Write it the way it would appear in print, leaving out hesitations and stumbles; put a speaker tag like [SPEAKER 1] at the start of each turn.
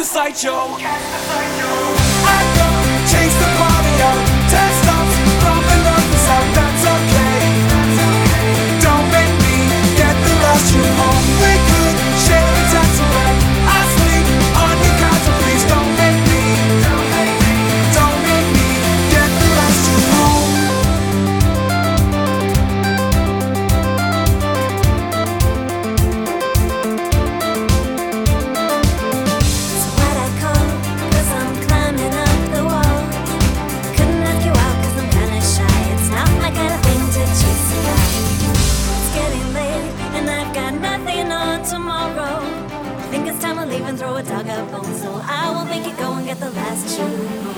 [SPEAKER 1] the sideshow. I go chase the party out, ten stops from the north to south. That's okay. Don't make me get the last tune home. We could share a taxi ride. I sleep on your couch, so please don't make me get the last tune home.
[SPEAKER 2] So why'd I call? 'Cause I'm climbing up the wall. Couldn't ask you out 'cause I'm kinda shy. It's not my kind of thing to chase a guy. It's getting late and I've got nothing on tomorrow. Think it's time to leave and throw a dog a bone, so I will make you go and get the last tune.